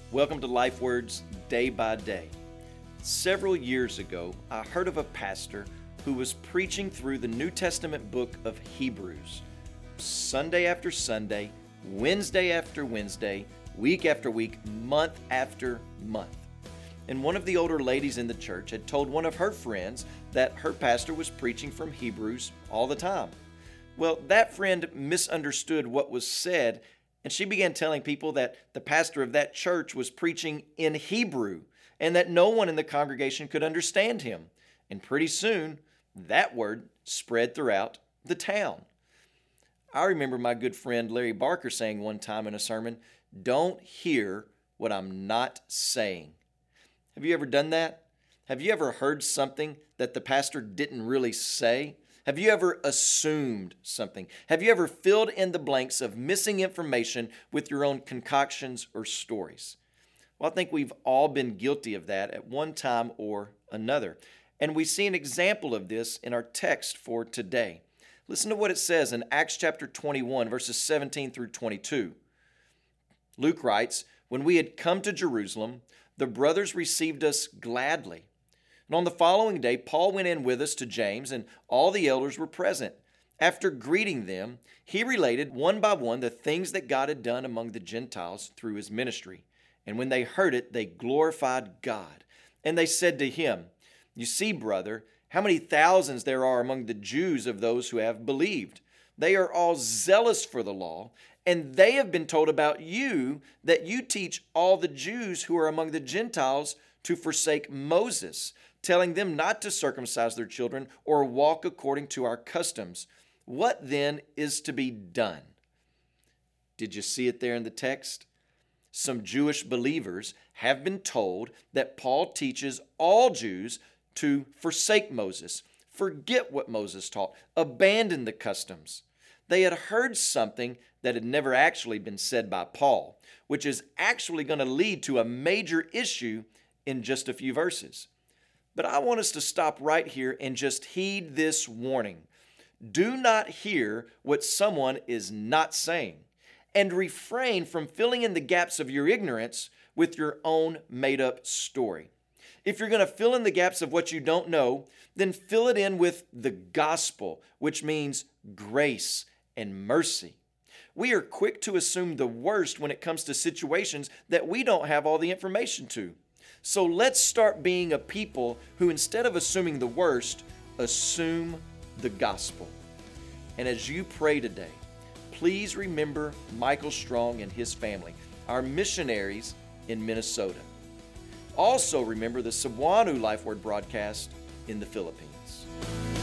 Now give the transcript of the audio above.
Welcome to Life Words Day by Day. Several years ago, I heard of a pastor who was preaching through the New Testament book of Hebrews. Sunday after Sunday, Wednesday after Wednesday, week after week, month after month. And one of the older ladies in the church had told one of her friends that her pastor was preaching from Hebrews all the time. Well, that friend misunderstood what was said, and she began telling people that the pastor of that church was preaching in Hebrew and that no one in the congregation could understand him. And pretty soon, that word spread throughout the town. I remember my good friend Larry Barker saying one time in a sermon, "Don't hear what I'm not saying." Have you ever done that? Have you ever heard something that the pastor didn't really say? Have you ever assumed something? Have you ever filled in the blanks of missing information with your own concoctions or stories? Well, I think we've all been guilty of that at one time or another. And we see an example of this in our text for today. Listen to what it says in Acts chapter 21, verses 17 through 22. Luke writes, "When we had come to Jerusalem, the brothers received us gladly. And on the following day, Paul went in with us to James, and all the elders were present. After greeting them, he related one by one the things that God had done among the Gentiles through his ministry. And when they heard it, they glorified God. And they said to him, 'You see, brother, how many thousands there are among the Jews of those who have believed. They are all zealous for the law, and they have been told about you that you teach all the Jews who are among the Gentiles to forsake Moses, telling them not to circumcise their children or walk according to our customs. What then is to be done?'" Did you see it there in the text? Some Jewish believers have been told that Paul teaches all Jews to forsake Moses, forget what Moses taught, abandon the customs. They had heard something that had never actually been said by Paul, which is actually going to lead to a major issue in just a few verses. But I want us to stop right here and just heed this warning. Do not hear what someone is not saying, and refrain from filling in the gaps of your ignorance with your own made-up story. If you're going to fill in the gaps of what you don't know, then fill it in with the gospel, which means grace and mercy. We are quick to assume the worst when it comes to situations that we don't have all the information to. So let's start being a people who, instead of assuming the worst, assume the gospel. And as you pray today, please remember Michael Strong and his family, our missionaries in Minnesota. Also remember the Cebuano Life Word broadcast in the Philippines.